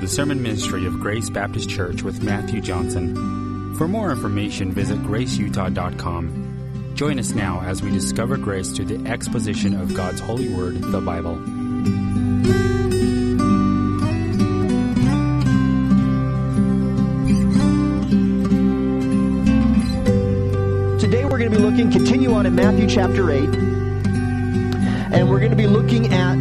the sermon ministry of Grace Baptist Church with Matthew Johnson. For more information, visit graceutah.com. Join us now as we discover grace through the exposition of God's holy word, the Bible. Today we're going to be continue on in Matthew chapter 8, and we're going to be looking at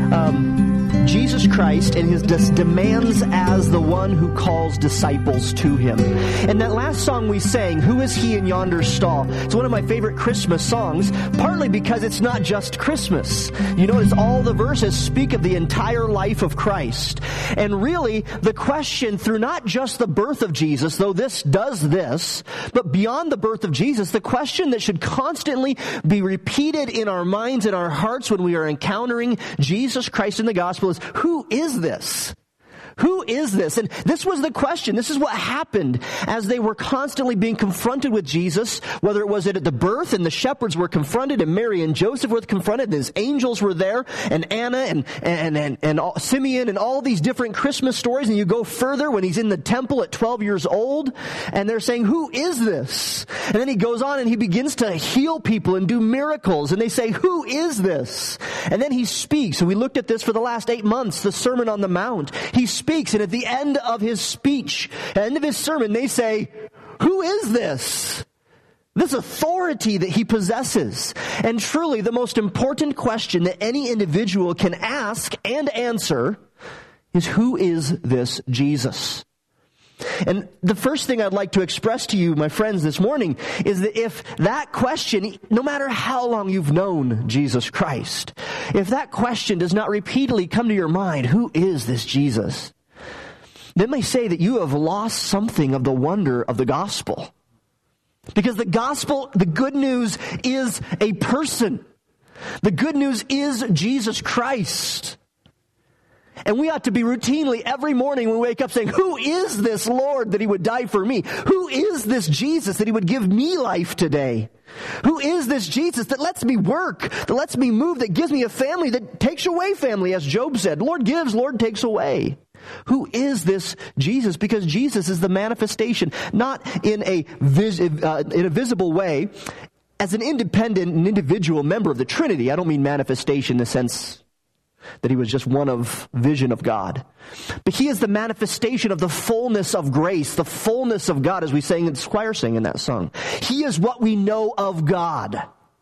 Jesus Christ and his demands as the one who calls disciples to him. And that last song we sang, Who Is He in Yonder Stall? It's one of my favorite Christmas songs, partly because it's not just Christmas. You notice all the verses speak of the entire life of Christ. And really, the question through not just the birth of Jesus, though this does this, but beyond the birth of Jesus, the question that should constantly be repeated in our minds and our hearts when we are encountering Jesus Christ in the gospel is, who is this? Who is this? And this was the question. This is what happened as they were constantly being confronted with Jesus, whether it was at the birth and the shepherds were confronted and Mary and Joseph were confronted and his angels were there and Anna and Simeon and all these different Christmas stories. And you go further when he's in the temple at 12 years old and they're saying, who is this? And then he goes on and he begins to heal people and do miracles. And they say, who is this? And then he speaks. And we looked at this for the last 8 months, the Sermon on the Mount. He speaks, and at the end of his speech, at the end of his sermon, they say, who is this? This authority that he possesses. And truly, the most important question that any individual can ask and answer is, who is this Jesus? And the first thing I'd like to express to you, my friends, this morning is that if that question, no matter how long you've known Jesus Christ, if that question does not repeatedly come to your mind, who is this Jesus? Then may say that you have lost something of the wonder of the gospel. Because the gospel, the good news is a person. The good news is Jesus Christ. And we ought to be routinely every morning when we wake up saying, who is this Lord that he would die for me? Who is this Jesus that he would give me life today? Who is this Jesus that lets me work, that lets me move, that gives me a family, that takes away family, as Job said. Lord gives, Lord takes away. Who is this Jesus? Because Jesus is the manifestation, not in a visible way, as an independent and individual member of the Trinity. I don't mean manifestation in the sense that he was just one of vision of God. But he is the manifestation of the fullness of grace, the fullness of God, as we sang in the choir sang in that song. He is what we know of God.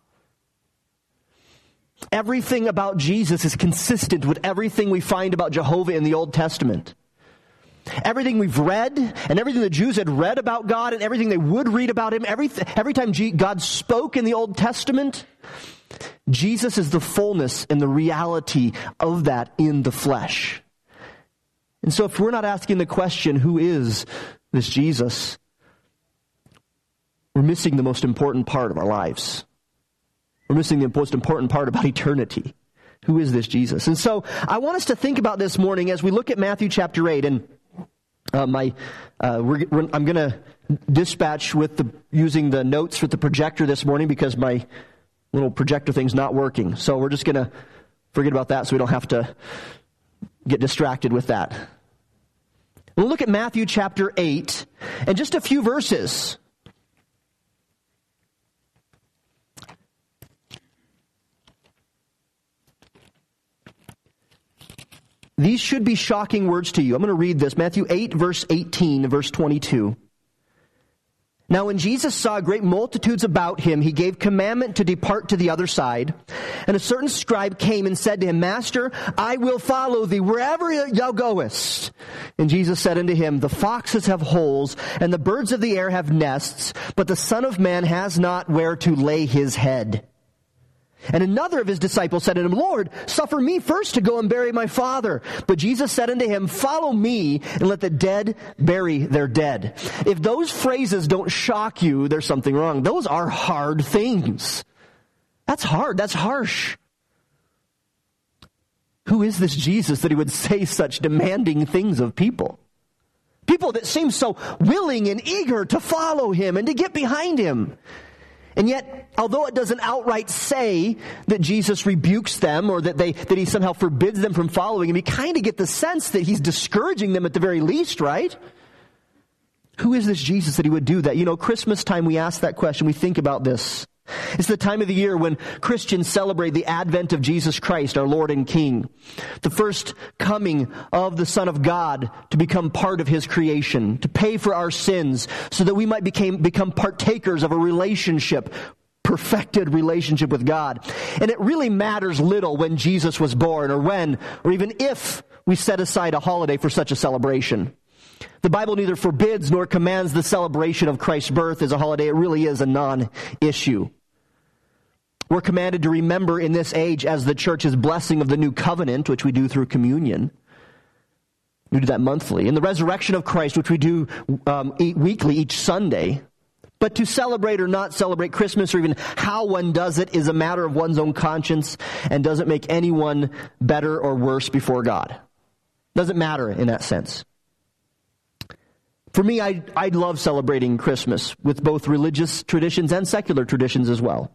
Everything about Jesus is consistent with everything we find about Jehovah in the Old Testament. Everything we've read and everything the Jews had read about God and everything they would read about him, every time God spoke in the Old Testament, Jesus is the fullness and the reality of that in the flesh. And so if we're not asking the question, who is this Jesus, we're missing the most important part of our lives. We're missing the most important part about eternity. Who is this Jesus? And so I want us to think about this morning as we look at Matthew chapter 8. And I'm going to dispatch using the notes with the projector this morning because my little projector thing's not working. So we're just going to forget about that so we don't have to get distracted with that. We'll look at Matthew chapter 8 and just a few verses. These should be shocking words to you. I'm going to read this. Matthew 8, verse 18, verse 22. Now when Jesus saw great multitudes about him, he gave commandment to depart to the other side. And a certain scribe came and said to him, Master, I will follow thee wherever thou goest. And Jesus said unto him, The foxes have holes, and the birds of the air have nests, but the Son of Man has not where to lay his head. And another of his disciples said unto him, Lord, suffer me first to go and bury my father. But Jesus said unto him, Follow me, and let the dead bury their dead. If those phrases don't shock you, there's something wrong. Those are hard things. That's hard. That's harsh. Who is this Jesus that he would say such demanding things of people? People that seem so willing and eager to follow him and to get behind him. And yet, although it doesn't outright say that Jesus rebukes them or that he somehow forbids them from following him, you kind of get the sense that he's discouraging them at the very least, right? Who is this Jesus that he would do that? You know, Christmas time, we ask that question. We think about this. It's the time of the year when Christians celebrate the advent of Jesus Christ, our Lord and King. The first coming of the Son of God to become part of his creation, to pay for our sins so that we might become partakers of a relationship, perfected relationship with God. And it really matters little when Jesus was born or even if we set aside a holiday for such a celebration. The Bible neither forbids nor commands the celebration of Christ's birth as a holiday. It really is a non-issue. We're commanded to remember in this age as the church's blessing of the new covenant, which we do through communion. We do that monthly. And the resurrection of Christ, which we do weekly each Sunday. But to celebrate or not celebrate Christmas, or even how one does it, is a matter of one's own conscience and doesn't make anyone better or worse before God. Doesn't matter in that sense. For me, I love celebrating Christmas with both religious traditions and secular traditions as well.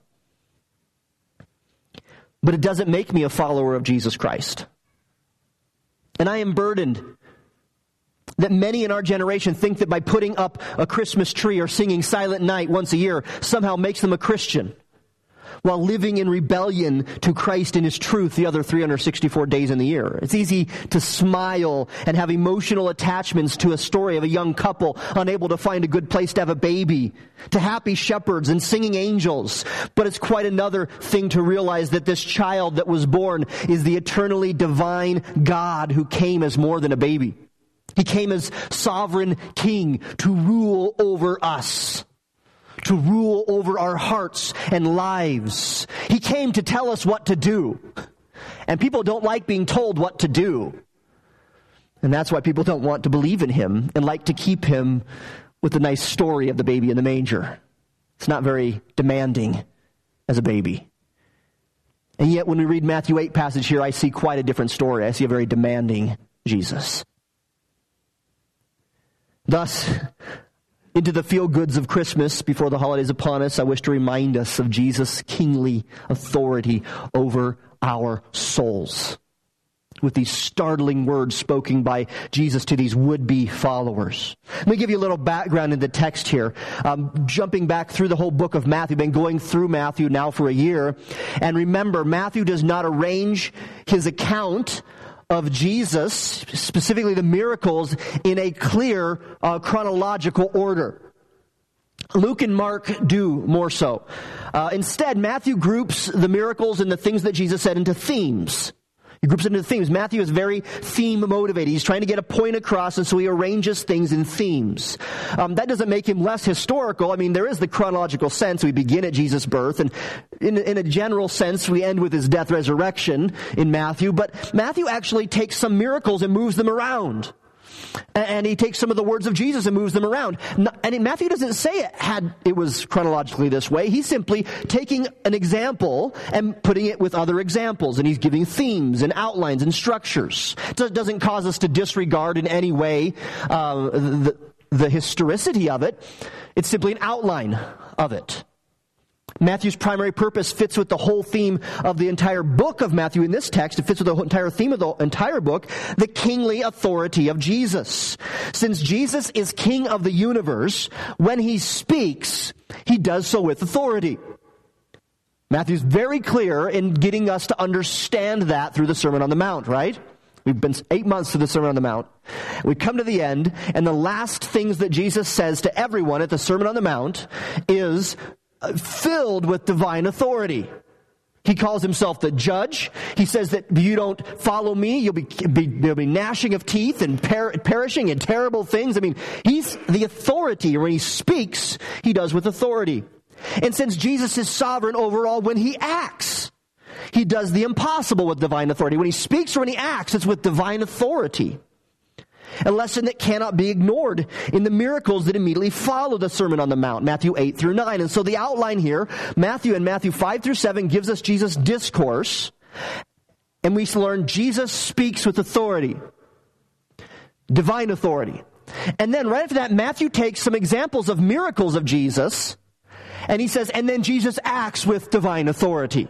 But it doesn't make me a follower of Jesus Christ. And I am burdened that many in our generation think that by putting up a Christmas tree or singing Silent Night once a year somehow makes them a Christian, while living in rebellion to Christ and his truth the other 364 days in the year. It's easy to smile and have emotional attachments to a story of a young couple unable to find a good place to have a baby, to happy shepherds and singing angels. But it's quite another thing to realize that this child that was born is the eternally divine God who came as more than a baby. He came as sovereign king to rule over us, to rule over our hearts and lives. He came to tell us what to do. And people don't like being told what to do. And that's why people don't want to believe in him and like to keep him with the nice story of the baby in the manger. It's not very demanding as a baby. And yet when we read Matthew 8 passage here, I see quite a different story. I see a very demanding Jesus. Thus, into the feel-goods of Christmas before the holidays upon us, I wish to remind us of Jesus' kingly authority over our souls, with these startling words spoken by Jesus to these would-be followers. Let me give you a little background in the text here. Jumping back through the whole book of Matthew, been going through Matthew now for a year. And remember, Matthew does not arrange his account of Jesus, specifically the miracles, in a clear chronological order. Luke and Mark do more so. Instead, Matthew groups the miracles and the things that Jesus said into themes. He groups it into themes. Matthew is very theme motivated. He's trying to get a point across, and so he arranges things in themes. That doesn't make him less historical. I mean, there is the chronological sense. We begin at Jesus' birth, and in a general sense, we end with his death, resurrection in Matthew. But Matthew actually takes some miracles and moves them around. And he takes some of the words of Jesus and moves them around. And Matthew doesn't say it was chronologically this way. He's simply taking an example and putting it with other examples. And he's giving themes and outlines and structures. It doesn't cause us to disregard in any way the historicity of it. It's simply an outline of it. Matthew's primary purpose fits with the whole theme of the entire book of Matthew in this text. It fits with the entire theme of the entire book, the kingly authority of Jesus. Since Jesus is king of the universe, when he speaks, he does so with authority. Matthew's very clear in getting us to understand that through the Sermon on the Mount, right? We've been 8 months through the Sermon on the Mount. We come to the end, and the last things that Jesus says to everyone at the Sermon on the Mount is filled with divine authority. He calls himself the judge. He says that if you don't follow me, you'll be gnashing of teeth and perishing in terrible things. I mean, he's the authority. When he speaks, he does with authority. And since Jesus is sovereign over all, when he acts, he does the impossible with divine authority. When he speaks or when he acts, it's with divine authority. A lesson that cannot be ignored in the miracles that immediately follow the Sermon on the Mount, Matthew 8 through 9. And so the outline here, Matthew 5 through 7, gives us Jesus' discourse. And we learn Jesus speaks with authority, divine authority. And then right after that, Matthew takes some examples of miracles of Jesus And he says, and then Jesus acts with divine authority.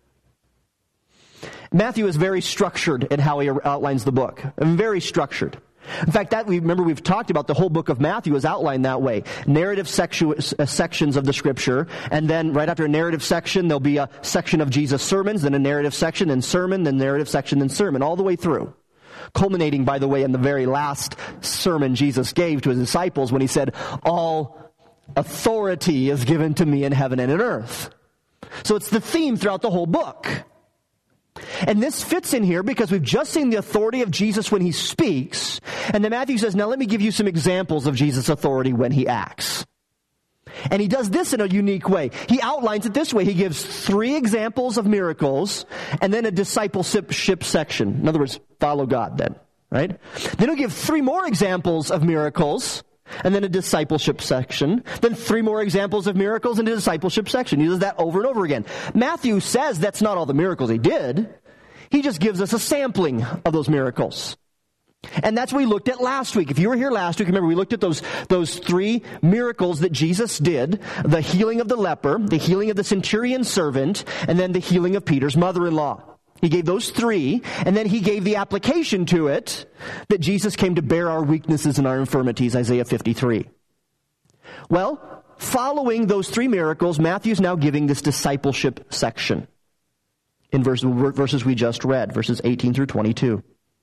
Matthew is very structured in how he outlines the book. Very structured. In fact, we've talked about the whole book of Matthew is outlined that way. Narrative sections of the scripture, and then right after a narrative section, there'll be a section of Jesus' sermons, then a narrative section, then sermon, then narrative section, then sermon, all the way through. Culminating, by the way, in the very last sermon Jesus gave to his disciples when he said, all authority is given to me in heaven and in earth. So it's the theme throughout the whole book. And this fits in here because we've just seen the authority of Jesus when he speaks. And then Matthew says, now let me give you some examples of Jesus' authority when he acts. And he does this in a unique way. He outlines it this way. He gives 3 examples of miracles and then a discipleship section. In other words, follow God then, right? Then he'll give 3 more examples of miracles and then a discipleship section. Then 3 more examples of miracles and a discipleship section. He does that over and over again. Matthew says that's not all the miracles he did. He just gives us a sampling of those miracles. And that's what we looked at last week. If you were here last week, remember we looked at those 3 miracles that Jesus did. The healing of the leper, the healing of the centurion servant, and then the healing of Peter's mother-in-law. He gave those 3, and then he gave the application to it that Jesus came to bear our weaknesses and our infirmities, Isaiah 53. Well, following those 3 miracles, Matthew's now giving this discipleship section in verses we just read, verses 18 through 22.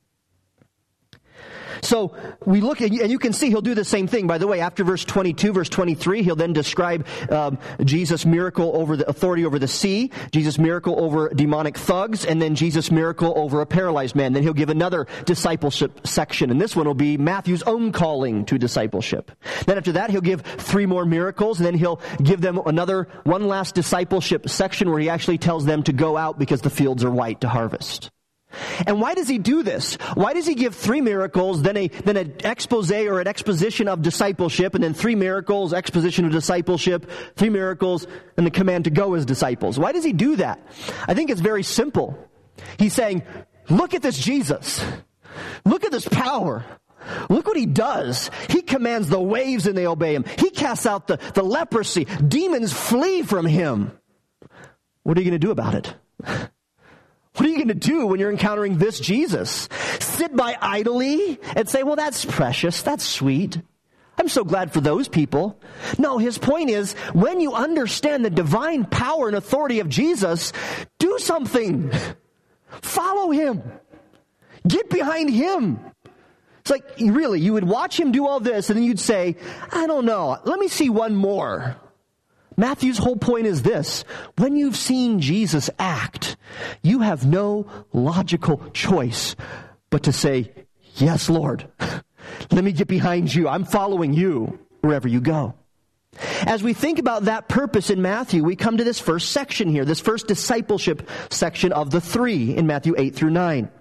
So we look, and you can see he'll do the same thing. By the way, after verse 22, verse 23, he'll then describe Jesus' miracle over the authority over the sea, Jesus' miracle over demonic thugs, and then Jesus' miracle over a paralyzed man. Then he'll give another discipleship section, and this one will be Matthew's own calling to discipleship. Then after that, he'll give 3 more miracles, and then he'll give them one last discipleship section where he actually tells them to go out because the fields are white to harvest. And why does he do this? Why does he give 3 miracles, then an expose or an exposition of discipleship, and then 3 miracles, exposition of discipleship, 3 miracles, and the command to go as disciples? Why does he do that? I think it's very simple. He's saying, look at this Jesus. Look at this power. Look what he does. He commands the waves and they obey him. He casts out the leprosy. Demons flee from him. What are you going to do about it? What are you going to do when you're encountering this Jesus? Sit by idly and say, well, that's precious. That's sweet. I'm so glad for those people. No, his point is, when you understand the divine power and authority of Jesus, do something. Follow him. Get behind him. It's like, really, you would watch him do all this and then you'd say, I don't know, let me see one more. Matthew's whole point is this: when you've seen Jesus act, you have no logical choice but to say, yes, Lord, let me get behind you. I'm following you wherever you go. As we think about that purpose in Matthew, we come to this first section here, this first discipleship section of the 3 in Matthew 8 through 9.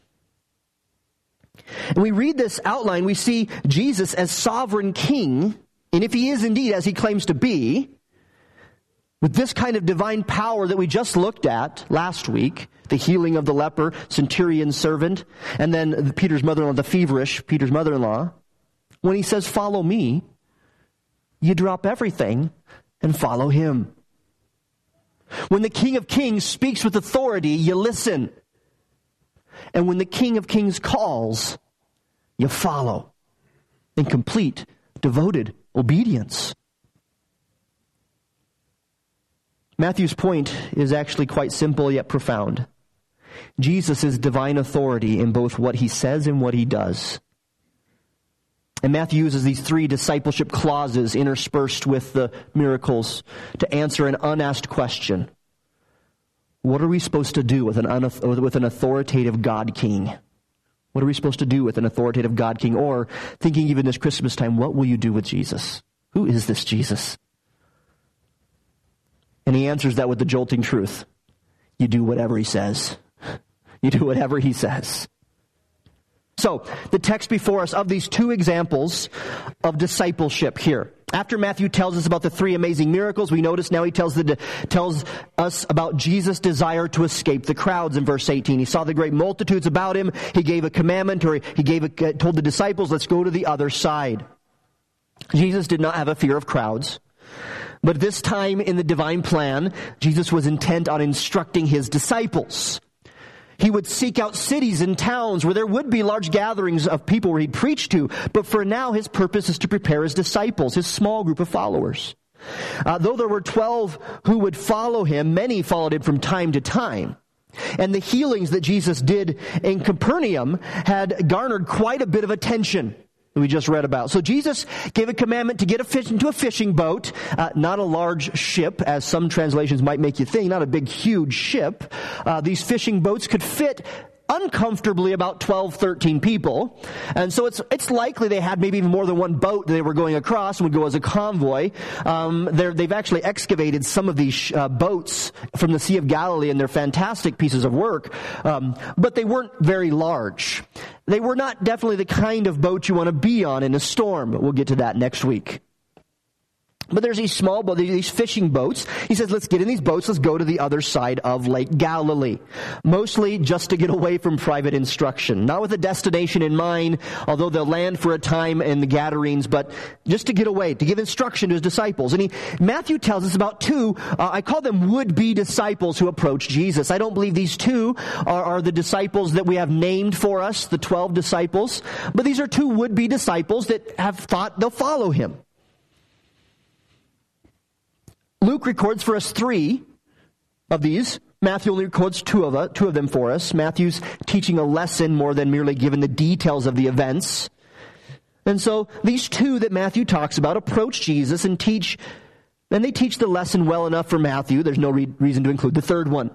And we read this outline, we see Jesus as sovereign king, and if he is indeed as he claims to be, with this kind of divine power that we just looked at last week, the healing of the leper, centurion servant, and then Peter's mother-in-law, the feverish Peter's mother-in-law, when he says, follow me, you drop everything and follow him. When the King of Kings speaks with authority, you listen. And when the King of Kings calls, you follow in complete, devoted obedience. Matthew's point is actually quite simple yet profound. Jesus is divine authority in both what he says and what he does. And Matthew uses these 3 discipleship clauses interspersed with the miracles to answer an unasked question. What are we supposed to do with an authoritative God King? What are we supposed to do with an authoritative God King? Or, thinking even this Christmas time, what will you do with Jesus? Who is this Jesus? And he answers that with the jolting truth. You do whatever he says. You do whatever he says. So, the text before us of these 2 examples of discipleship here. After Matthew tells us about the 3 amazing miracles, we notice now he tells us about Jesus' desire to escape the crowds in verse 18. He saw the great multitudes about him. He gave a commandment, or he told the disciples, let's go to the other side. Jesus did not have a fear of crowds. But this time in the divine plan, Jesus was intent on instructing his disciples. He would seek out cities and towns where there would be large gatherings of people where he'd preach to. But for now, his purpose is to prepare his disciples, his small group of followers. Though there were 12 who would follow him, many followed him from time to time. And the healings that Jesus did in Capernaum had garnered quite a bit of attention that we just read about. So Jesus gave a commandment to get into a fishing boat, not a large ship, as some translations might make you think, not a big, huge ship. These fishing boats could fit uncomfortably about 12, 13 people. And so it's likely they had maybe even more than one boat that they were going across and would go as a convoy. They've actually excavated some of these boats from the Sea of Galilee, and they're fantastic pieces of work. But they weren't very large. They were not definitely the kind of boat you want to be on in a storm. We'll get to that next week. But there's these small boats, these fishing boats. He says, let's get in these boats. Let's go to the other side of Lake Galilee. Mostly just to get away from private instruction. Not with a destination in mind, although they'll land for a time in the Gadarenes, but just to get away, to give instruction to his disciples. And Matthew tells us about two, I call them would-be disciples who approach Jesus. I don't believe these two are the disciples that we have named for us, the 12 disciples. But these are two would-be disciples that have thought they'll follow him. Luke records for us 3 of these. Matthew only records two of them for us. Matthew's teaching a lesson more than merely giving the details of the events. And so these 2 that Matthew talks about approach Jesus and they teach the lesson well enough for Matthew. There's no reason to include the third one.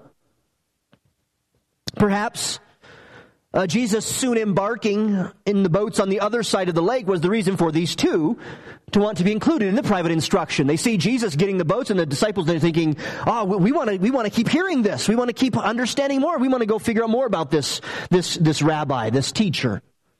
Perhaps Jesus soon embarking in the boats on the other side of the lake was the reason for these 2 to want to be included in the private instruction. They see Jesus getting the boats, and the disciples are thinking, we want to keep hearing this. We want to keep understanding more. We want to go figure out more about this rabbi, this teacher.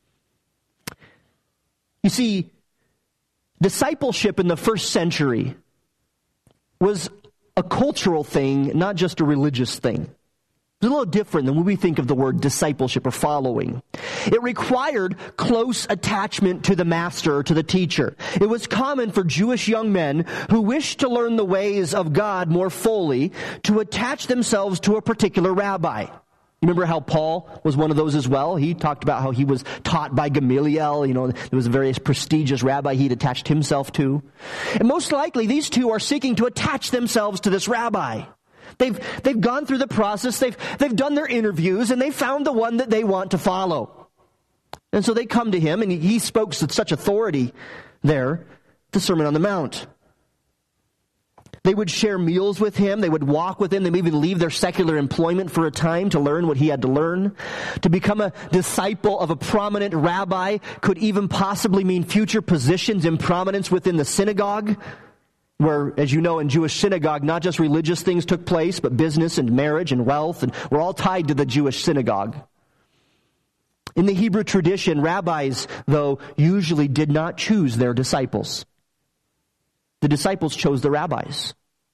You see, discipleship in the first century was a cultural thing, not just a religious thing. It's a little different than when we think of the word discipleship or following. It required close attachment to the master or to the teacher. It was common for Jewish young men who wished to learn the ways of God more fully to attach themselves to a particular rabbi. You remember how Paul was one of those as well? He talked about how he was taught by Gamaliel. There was a very prestigious rabbi he'd attached himself to. And most likely these 2 are seeking to attach themselves to this rabbi. They've gone through the process, they've done their interviews, and they found the one that they want to follow. And so they come to him, and he spoke with such authority there, the Sermon on the Mount. They would share meals with him, they would walk with him, they would even leave their secular employment for a time to learn what he had to learn. To become a disciple of a prominent rabbi could even possibly mean future positions in prominence within the synagogue, where, as you know, in Jewish synagogue, not just religious things took place, but business and marriage and wealth, and we're all tied to the Jewish synagogue. In the Hebrew tradition, rabbis, though, usually did not choose their disciples. The disciples chose the rabbis.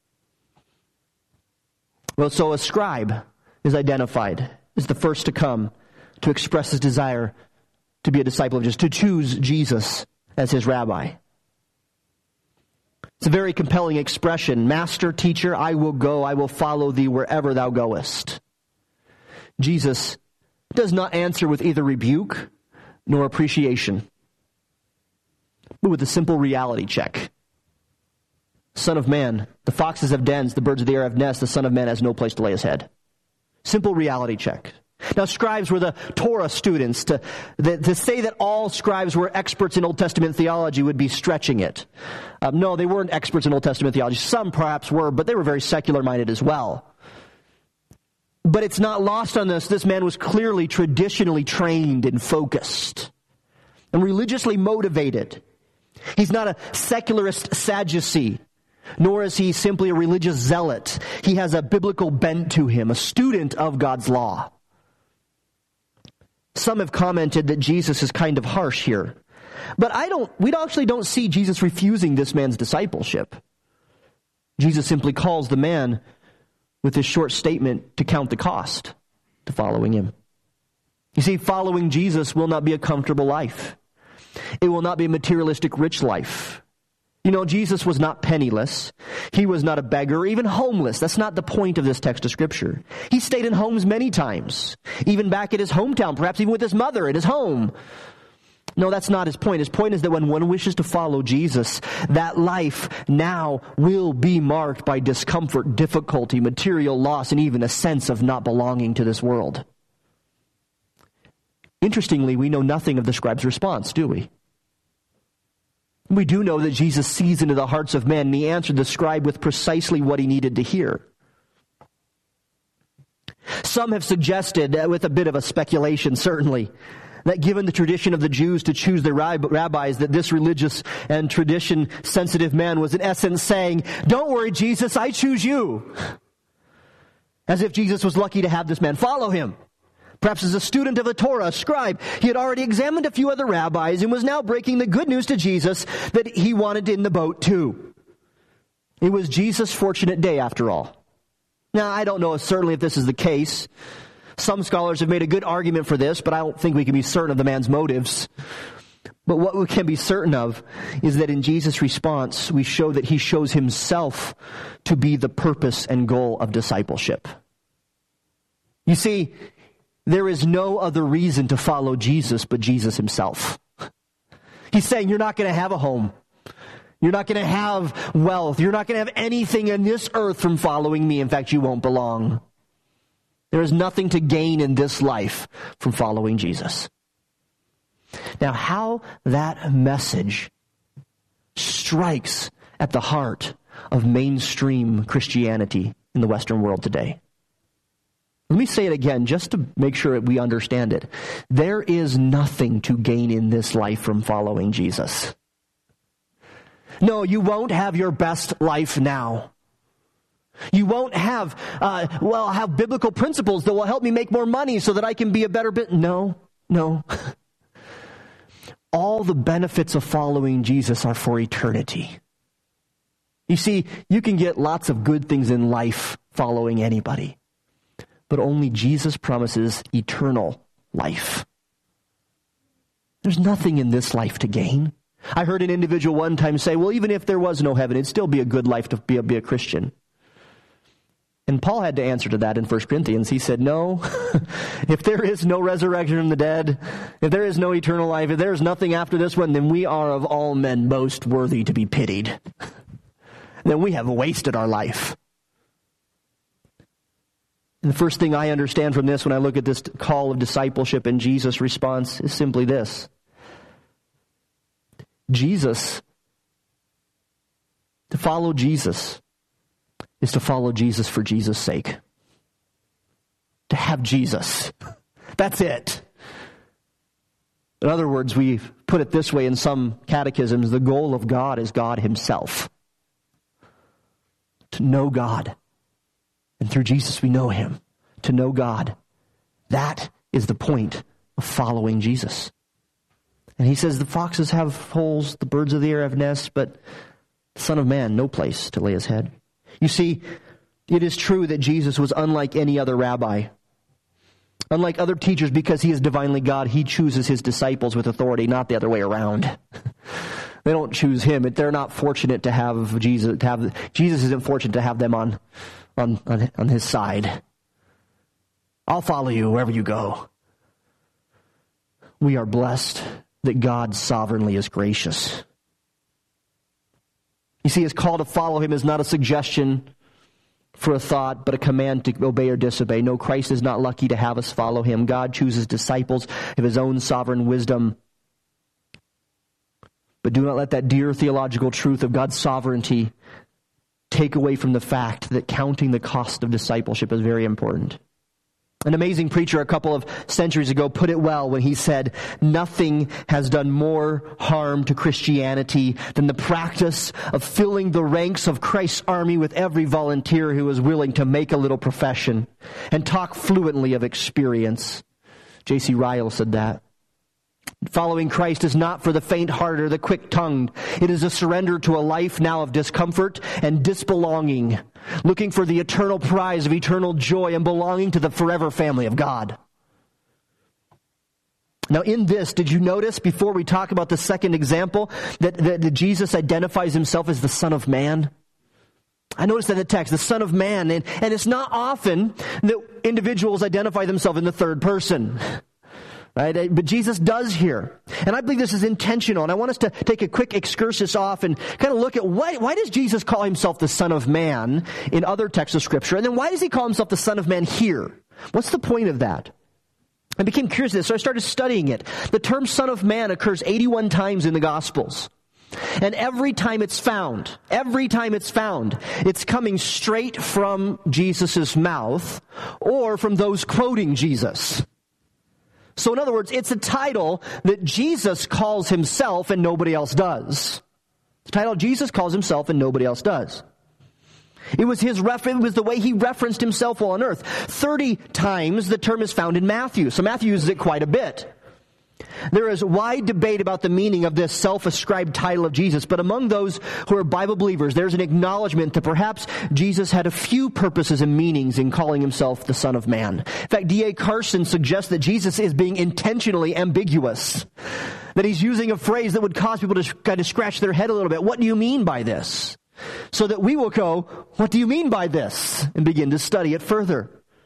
Well, so a scribe is identified as the first to come to express his desire to be a disciple of Jesus, to choose Jesus as his rabbi. It's a very compelling expression. Master, teacher, I will go, I will follow thee wherever thou goest. Jesus does not answer with either rebuke nor appreciation, but with a simple reality check. Son of man, the foxes have dens, the birds of the air have nests, the Son of Man has no place to lay his head. Simple reality check. Now, scribes were the Torah students. To say that all scribes were experts in Old Testament theology would be stretching it. No, they weren't experts in Old Testament theology. Some perhaps were, but they were very secular-minded as well. But it's not lost on us. This man was clearly traditionally trained and focused and religiously motivated. He's not a secularist Sadducee, nor is he simply a religious zealot. He has a biblical bent to him, a student of God's law. Some have commented that Jesus is kind of harsh here. But we actually don't see Jesus refusing this man's discipleship. Jesus simply calls the man with this short statement to count the cost to following him. You see, following Jesus will not be a comfortable life. It will not be a materialistic, rich life. You know, Jesus was not penniless. He was not a beggar or even homeless. That's not the point of this text of Scripture. He stayed in homes many times, even back at his hometown, perhaps even with his mother at his home. No, that's not his point. His point is that when one wishes to follow Jesus, that life now will be marked by discomfort, difficulty, material loss, and even a sense of not belonging to this world. Interestingly, we know nothing of the scribe's response, do we? We do know that Jesus sees into the hearts of men, and he answered the scribe with precisely what he needed to hear. Some have suggested, with a bit of a speculation certainly, that given the tradition of the Jews to choose their rabbis, that this religious and tradition-sensitive man was in essence saying, "Don't worry, Jesus, I choose you." As if Jesus was lucky to have this man follow him. Perhaps as a student of the Torah, a scribe, he had already examined a few other rabbis and was now breaking the good news to Jesus that he wanted in the boat too. It was Jesus' fortunate day after all. Now, I don't know certainly if this is the case. Some scholars have made a good argument for this, but I don't think we can be certain of the man's motives. But what we can be certain of is that in Jesus' response, we show that he shows himself to be the purpose and goal of discipleship. You see, there is no other reason to follow Jesus but Jesus himself. He's saying you're not going to have a home. You're not going to have wealth. You're not going to have anything in this earth from following me. In fact, you won't belong. There is nothing to gain in this life from following Jesus. Now, how that message strikes at the heart of mainstream Christianity in the Western world today. Let me say it again just to make sure we understand it. There is nothing to gain in this life from following Jesus. No, you won't have your best life now. You won't have, have biblical principles that will help me make more money so that I can be a better bit. No. All the benefits of following Jesus are for eternity. You see, you can get lots of good things in life following anybody. But only Jesus promises eternal life. There's nothing in this life to gain. I heard an individual one time say, well, even if there was no heaven, it'd still be a good life to be a Christian. And Paul had to answer to that in 1 Corinthians. He said, no, if there is no resurrection from the dead, if there is no eternal life, if there is nothing after this one, then we are of all men most worthy to be pitied. Then we have wasted our life. And the first thing I understand from this when I look at this call of discipleship and Jesus' response is simply this. To follow Jesus is to follow Jesus for Jesus' sake. To have Jesus. That's it. In other words, we put it this way in some catechisms, the goal of God is God himself. To know God. And through Jesus we know him. To know God. That is the point of following Jesus. And he says the foxes have holes, the birds of the air have nests, but the Son of Man, no place to lay his head. You see, it is true that Jesus was unlike any other rabbi. Unlike other teachers, because he is divinely God, he chooses his disciples with authority, not the other way around. They don't choose him. They're not fortunate to have Jesus. Jesus isn't fortunate to have them on his side. I'll follow you wherever you go. We are blessed that God sovereignly is gracious. You see, his call to follow him is not a suggestion for a thought, but a command to obey or disobey. No, Christ is not lucky to have us follow him. God chooses disciples of his own sovereign wisdom. But do not let that dear theological truth of God's sovereignty take away from the fact that counting the cost of discipleship is very important. An amazing preacher a couple of centuries ago put it well when he said, nothing has done more harm to Christianity than the practice of filling the ranks of Christ's army with every volunteer who is willing to make a little profession and talk fluently of experience. J.C. Ryle said that. Following Christ is not for the faint-hearted or the quick-tongued. It is a surrender to a life now of discomfort and disbelonging, looking for the eternal prize of eternal joy and belonging to the forever family of God. Now in this, did you notice before we talk about the second example that Jesus identifies himself as the Son of Man? I noticed in the text, the Son of Man, and it's not often that individuals identify themselves in the third person. Right? But Jesus does here. And I believe this is intentional. And I want us to take a quick excursus off and kind of look at why does Jesus call himself the Son of Man in other texts of Scripture? And then why does he call himself the Son of Man here? What's the point of that? I became curious of this, so I started studying it. The term Son of Man occurs 81 times in the Gospels. And every time it's found, it's coming straight from Jesus' mouth or from those quoting Jesus. So in other words, it's a title that Jesus calls himself and nobody else does. It's a title Jesus calls himself and nobody else does. It was the way he referenced himself while on earth. 30 times the term is found in Matthew. So Matthew uses it quite a bit. There is wide debate about the meaning of this self-ascribed title of Jesus, but among those who are Bible believers, there's an acknowledgement that perhaps Jesus had a few purposes and meanings in calling himself the Son of Man. In fact, D.A. Carson suggests that Jesus is being intentionally ambiguous, that he's using a phrase that would cause people to kind of scratch their head a little bit. What do you mean by this? So that we will go, what do you mean by this? And begin to study it further.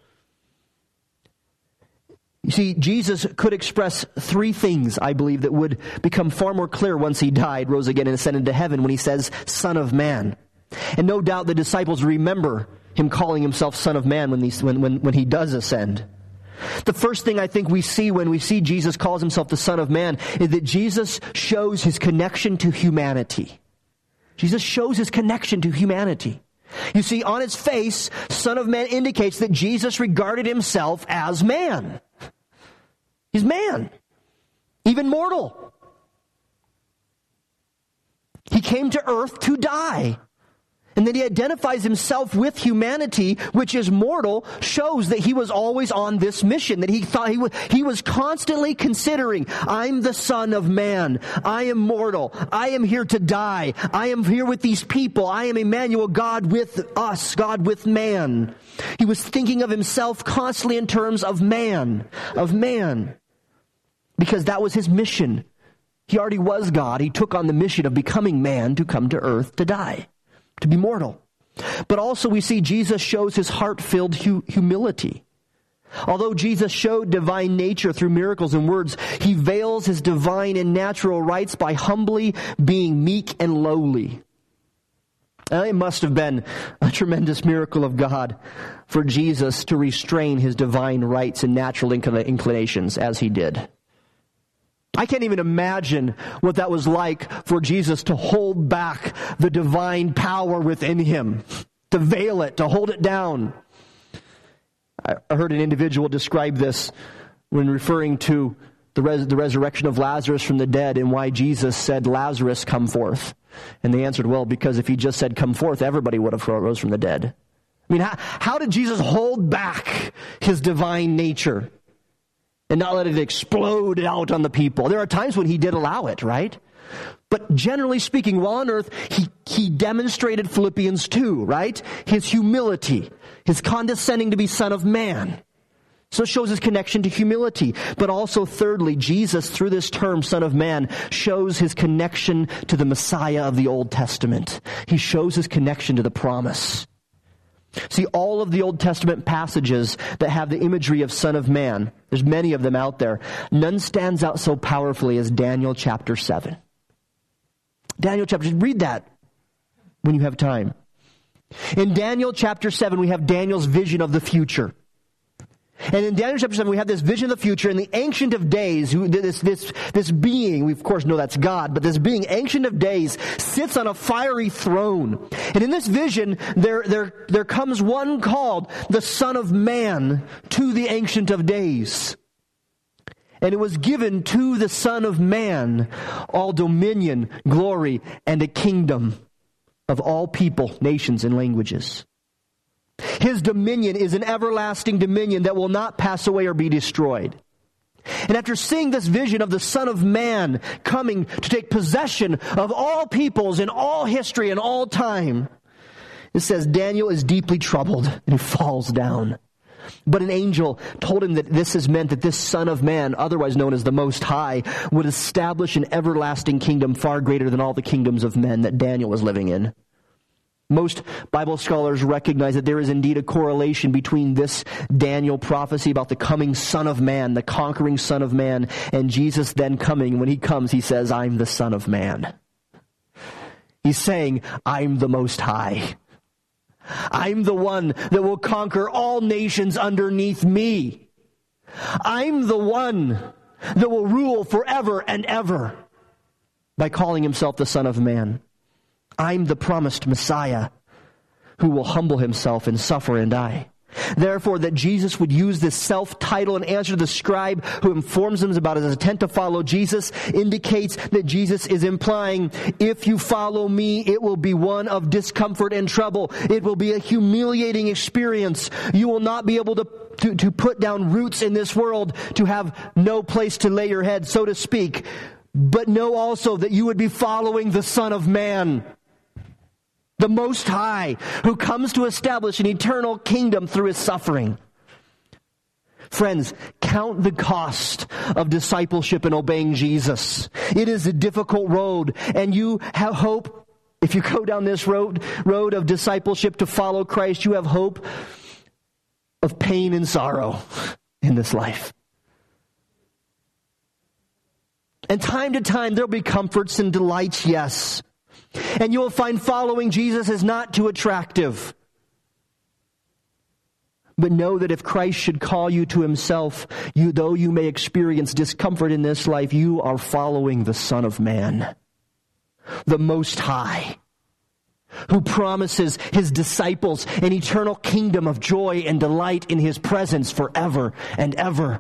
You see, Jesus could express three things, I believe, that would become far more clear once he died, rose again, and ascended to heaven when he says, Son of Man. And no doubt the disciples remember him calling himself Son of Man when he does ascend. The first thing I think we see when we see Jesus calls himself the Son of Man is that Jesus shows his connection to humanity. Jesus shows his connection to humanity. You see, on its face, Son of Man indicates that Jesus regarded himself as man. He's man, even mortal. He came to earth to die. And that he identifies himself with humanity, which is mortal, shows that he was always on this mission, that he thought he was constantly considering, I'm the Son of Man. I am mortal. I am here to die. I am here with these people. I am Emmanuel, God with us, God with man. He was thinking of himself constantly in terms of man, because that was his mission. He already was God. He took on the mission of becoming man to come to earth to die, to be mortal. But also we see Jesus shows his heart-filled humility. Although Jesus showed divine nature through miracles and words, he veils his divine and natural rights by humbly being meek and lowly. It must have been a tremendous miracle of God for Jesus to restrain his divine rights and natural inclinations as he did. I can't even imagine what that was like for Jesus to hold back the divine power within him, to veil it, to hold it down. I heard an individual describe this when referring to the resurrection of Lazarus from the dead and why Jesus said, Lazarus, come forth. And they answered, well, because if he just said, come forth, everybody would have rose from the dead. I mean, how did Jesus hold back his divine nature and not let it explode out on the people? There are times when he did allow it, right? But generally speaking, while on earth, he demonstrated Philippians 2, right? His humility, his condescending to be Son of Man. So it shows his connection to humility. But also, thirdly, Jesus, through this term, Son of Man, shows his connection to the Messiah of the Old Testament. He shows his connection to the promise. See, all of the Old Testament passages that have the imagery of Son of Man, there's many of them out there, none stands out so powerfully as Daniel chapter 7. Read that when you have time. In Daniel chapter 7, we have Daniel's vision of the future. And in Daniel chapter 7, we have this vision of the future, and the Ancient of Days, this being, we of course know that's God, but this being, Ancient of Days, sits on a fiery throne. And in this vision, there comes one called the Son of Man to the Ancient of Days. And it was given to the Son of Man all dominion, glory, and a kingdom of all people, nations, and languages. His dominion is an everlasting dominion that will not pass away or be destroyed. And after seeing this vision of the Son of Man coming to take possession of all peoples in all history and all time, it says Daniel is deeply troubled and he falls down. But an angel told him that this is meant that this Son of Man, otherwise known as the Most High, would establish an everlasting kingdom far greater than all the kingdoms of men that Daniel was living in. Most Bible scholars recognize that there is indeed a correlation between this Daniel prophecy about the coming Son of Man, the conquering Son of Man, and Jesus then coming. When he comes, he says, I'm the Son of Man. He's saying, I'm the Most High. I'm the one that will conquer all nations underneath me. I'm the one that will rule forever and ever by calling himself the Son of Man. I'm the promised Messiah who will humble himself and suffer and die. Therefore, that Jesus would use this self-title in answer to the scribe who informs him about his intent to follow Jesus indicates that Jesus is implying, if you follow me, it will be one of discomfort and trouble. It will be a humiliating experience. You will not be able to put down roots in this world, to have no place to lay your head, so to speak. But know also that you would be following the Son of Man, the Most High, who comes to establish an eternal kingdom through his suffering. Friends, count the cost of discipleship and obeying Jesus. It is a difficult road, and you have hope. If you go down this road of discipleship to follow Christ, you have hope of pain and sorrow in this life. And time to time, there'll be comforts and delights, yes. And you will find following Jesus is not too attractive. But know that if Christ should call you to himself, though you may experience discomfort in this life, you are following the Son of Man, the Most High, who promises his disciples an eternal kingdom of joy and delight in his presence forever and ever.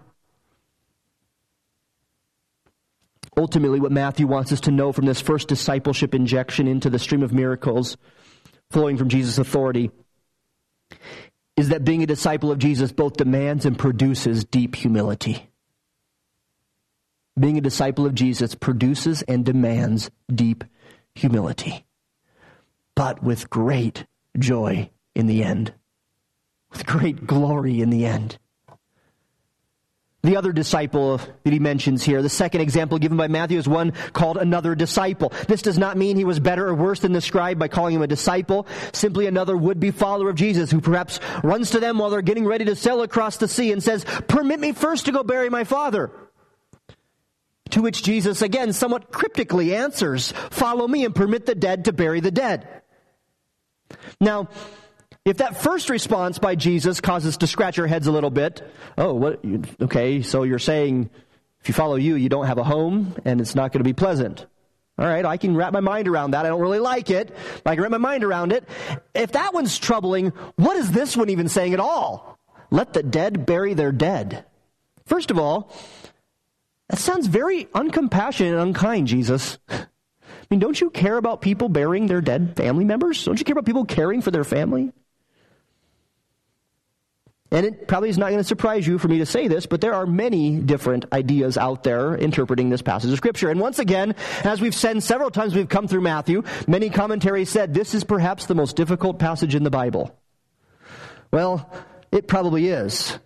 Ultimately, what Matthew wants us to know from this first discipleship injection into the stream of miracles flowing from Jesus' authority is that being a disciple of Jesus both demands and produces deep humility. Being a disciple of Jesus produces and demands deep humility, but with great joy in the end, with great glory in the end. The other disciple that he mentions here, the second example given by Matthew, is one called another disciple. This does not mean he was better or worse than the scribe by calling him a disciple, simply another would-be follower of Jesus who perhaps runs to them while they're getting ready to sail across the sea and says, "Permit me first to go bury my father." To which Jesus, again, somewhat cryptically answers, "Follow me and permit the dead to bury the dead." Now, if that first response by Jesus causes us to scratch our heads a little bit, okay, so you're saying if you follow you, you don't have a home and it's not going to be pleasant. All right, I can wrap my mind around that. I don't really like it, but I can wrap my mind around it. If that one's troubling, what is this one even saying at all? Let the dead bury their dead. First of all, that sounds very uncompassionate and unkind, Jesus. I mean, don't you care about people burying their dead family members? Don't you care about people caring for their family? And it probably is not going to surprise you for me to say this, but there are many different ideas out there interpreting this passage of Scripture. And once again, as we've said several times we've come through Matthew, many commentaries said this is perhaps the most difficult passage in the Bible. Well, it probably is.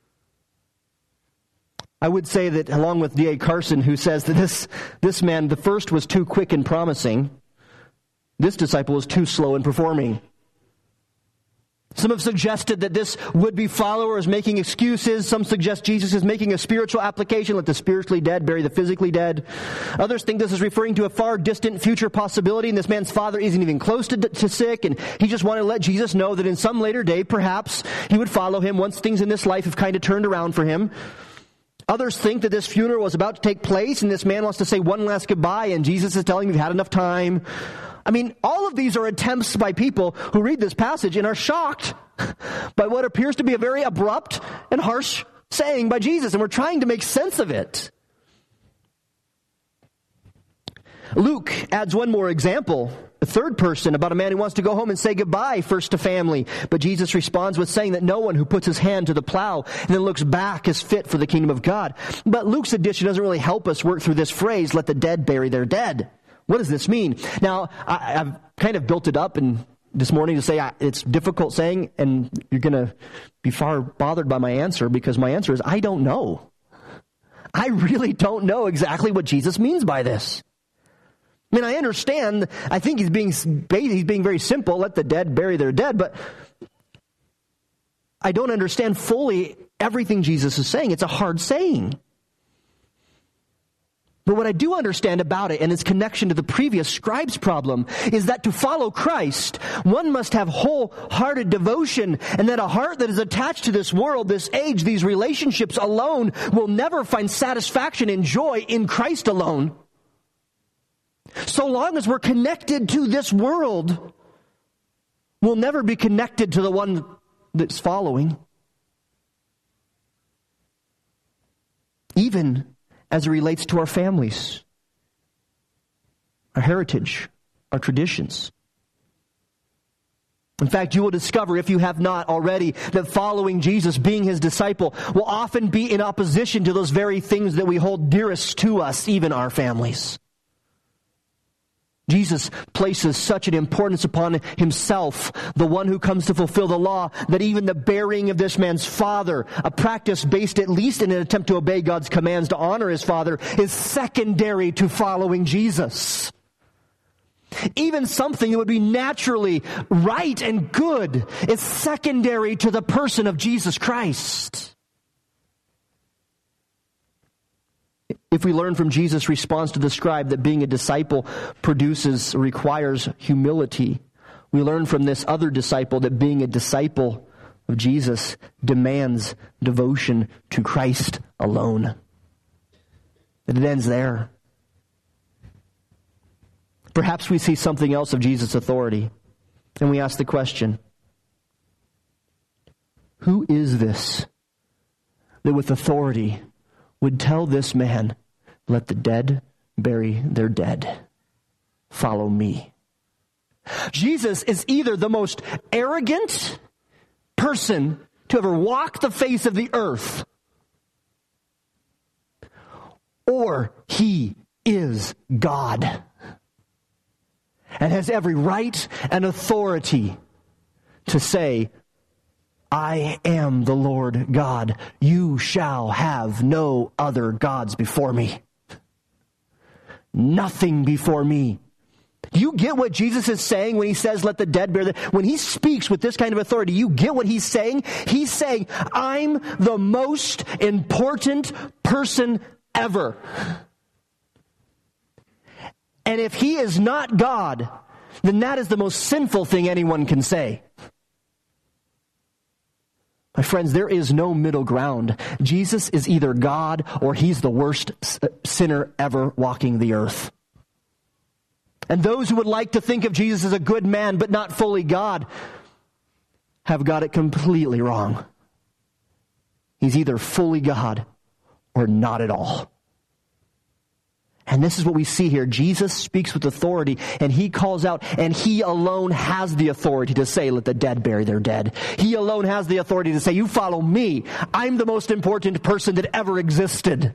I would say that along with D.A. Carson, who says that this man, the first was too quick in promising, this disciple was too slow in performing. Some have suggested that this would-be follower is making excuses. Some suggest Jesus is making a spiritual application, let the spiritually dead bury the physically dead. Others think this is referring to a far distant future possibility, and this man's father isn't even close to sick, and he just wanted to let Jesus know that in some later day, perhaps he would follow him once things in this life have kind of turned around for him. Others think that this funeral was about to take place, and this man wants to say one last goodbye, and Jesus is telling him you've had enough time. I mean, all of these are attempts by people who read this passage and are shocked by what appears to be a very abrupt and harsh saying by Jesus, and we're trying to make sense of it. Luke adds one more example, a third person, about a man who wants to go home and say goodbye first to family. But Jesus responds with saying that no one who puts his hand to the plow and then looks back is fit for the kingdom of God. But Luke's addition doesn't really help us work through this phrase, let the dead bury their dead. What does this mean? Now, I've kind of built it up and this morning to say it's difficult saying, and you're going to be far bothered by my answer, because my answer is I don't know. I really don't know exactly what Jesus means by this. I mean, I understand. I think he's being very simple. Let the dead bury their dead. But I don't understand fully everything Jesus is saying. It's a hard saying. But what I do understand about it, and its connection to the previous scribe's problem, is that to follow Christ, one must have wholehearted devotion, and that a heart that is attached to this world, this age, these relationships alone will never find satisfaction and joy in Christ alone. So long as we're connected to this world, we'll never be connected to the one that's following. Even as it relates to our families, our heritage, our traditions. In fact, you will discover, if you have not already, that following Jesus, being his disciple, will often be in opposition to those very things that we hold dearest to us, even our families. Jesus places such an importance upon himself, the one who comes to fulfill the law, that even the burying of this man's father, a practice based at least in an attempt to obey God's commands to honor his father, is secondary to following Jesus. Even something that would be naturally right and good is secondary to the person of Jesus Christ. If we learn from Jesus' response to the scribe that being a disciple requires humility, we learn from this other disciple that being a disciple of Jesus demands devotion to Christ alone. And it ends there. Perhaps we see something else of Jesus' authority, and we ask the question, who is this that with authority would tell this man, let the dead bury their dead. Follow me. Jesus is either the most arrogant person to ever walk the face of the earth, or he is God and has every right and authority to say, I am the Lord God. You shall have no other gods before me. Nothing before me. You get what Jesus is saying when he says, let the dead bury their... When he speaks with this kind of authority, you get what he's saying? He's saying, I'm the most important person ever. And if he is not God, then that is the most sinful thing anyone can say. My friends, there is no middle ground. Jesus is either God or he's the worst sinner ever walking the earth. And those who would like to think of Jesus as a good man but not fully God have got it completely wrong. He's either fully God or not at all. And this is what we see here. Jesus speaks with authority, and he calls out, and he alone has the authority to say, let the dead bury their dead. He alone has the authority to say, you follow me. I'm the most important person that ever existed.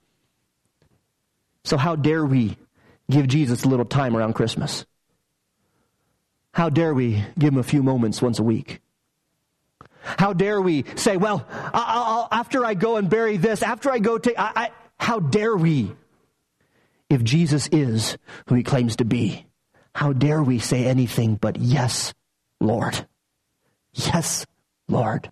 So how dare we give Jesus a little time around Christmas? How dare we give him a few moments once a week? How dare we say, well, I'll after I go and bury this, after I go take... how dare we? If Jesus is who he claims to be, how dare we say anything but yes, Lord. Yes, Lord.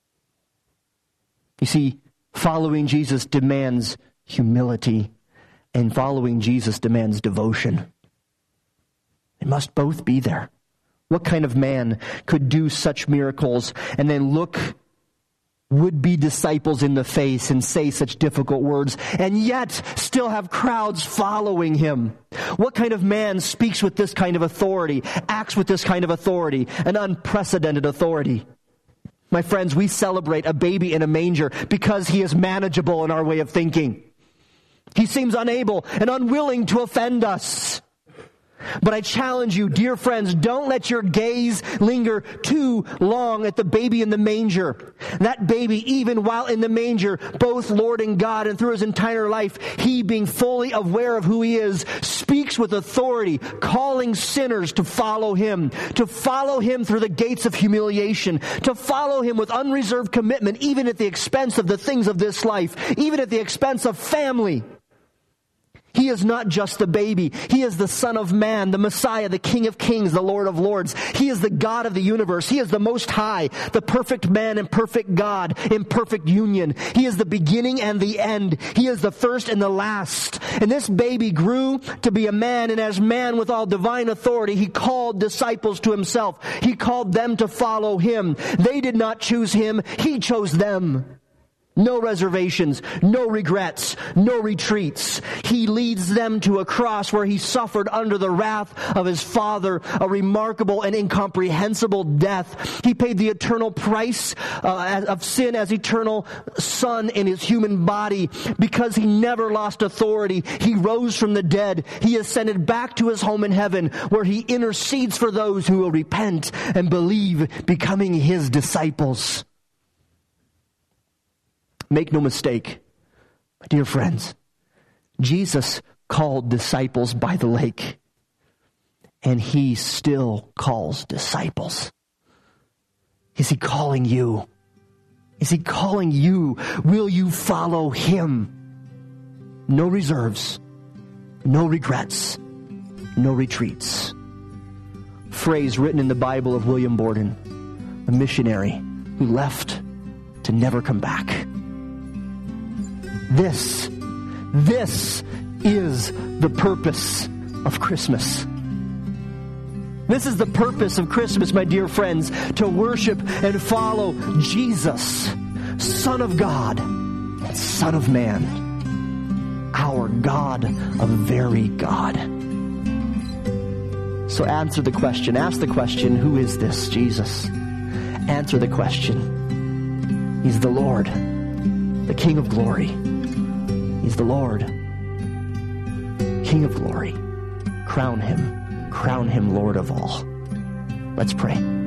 You see, following Jesus demands humility, and following Jesus demands devotion. They must both be there. What kind of man could do such miracles and then look would-be disciples in the face and say such difficult words, and yet still have crowds following him? What kind of man speaks with this kind of authority, acts with this kind of authority, an unprecedented authority? My friends, we celebrate a baby in a manger because he is manageable in our way of thinking. He seems unable and unwilling to offend us. But I challenge you, dear friends, don't let your gaze linger too long at the baby in the manger. That baby, even while in the manger, both Lord and God, and through his entire life, he, being fully aware of who he is, speaks with authority, calling sinners to follow him through the gates of humiliation, to follow him with unreserved commitment, even at the expense of the things of this life, even at the expense of family. He is not just the baby. He is the Son of Man, the Messiah, the King of Kings, the Lord of Lords. He is the God of the universe. He is the Most High, the perfect man and perfect God in perfect union. He is the beginning and the end. He is the first and the last. And this baby grew to be a man, and as man with all divine authority, he called disciples to himself. He called them to follow him. They did not choose him. He chose them. No reservations, no regrets, no retreats. He leads them to a cross where he suffered under the wrath of his Father, a remarkable and incomprehensible death. He paid the eternal price of sin as eternal Son in his human body. Because he never lost authority, he rose from the dead. He ascended back to his home in heaven, where he intercedes for those who will repent and believe, becoming his disciples. Make no mistake, my dear friends, Jesus called disciples by the lake, and he still calls disciples. Is he calling you? Is he calling you? Will you follow him? No reserves, no regrets, no retreats. Phrase written in the Bible of William Borden, a missionary who left to never come back. This is the purpose of Christmas. This is the purpose of Christmas, my dear friends, to worship and follow Jesus, Son of God, and Son of Man, our God, a very God. So answer the question. Ask the question, who is this Jesus? Answer the question. He's the Lord, the King of glory. He's the Lord, King of glory. Crown him Lord of all. Let's pray.